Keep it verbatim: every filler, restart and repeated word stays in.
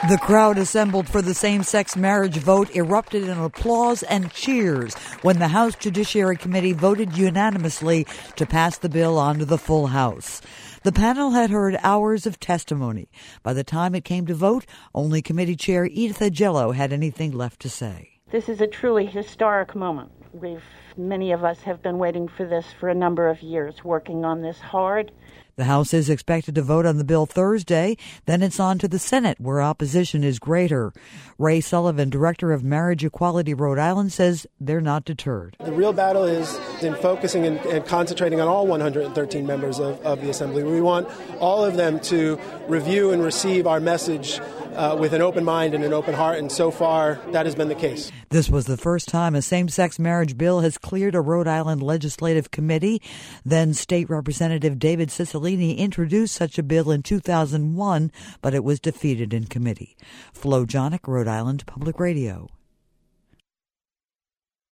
The crowd assembled for the same-sex marriage vote erupted in applause and cheers when the House Judiciary Committee voted unanimously to pass the bill onto the full House. The panel had heard hours of testimony. By the time it came to vote, only committee chair Edith Agello had anything left to say. This is a truly historic moment. We've, many of us have been waiting for this for a number of years, working on this hard. The House is expected to vote on the bill Thursday. Then it's on to the Senate, where opposition is greater. Ray Sullivan, director of Marriage Equality Rhode Island, says they're not deterred. The real battle is in focusing and, and concentrating on all one hundred thirteen members of, of the Assembly. We want all of them to review and receive our message uh, with an open mind and an open heart, and so far that has been the case. This was the first time a same-sex marriage bill has cleared a Rhode Island legislative committee. Then State Representative David Cicilline introduced such a bill in two thousand one, but it was defeated in committee. Flo Jonick, Rhode Island Public Radio.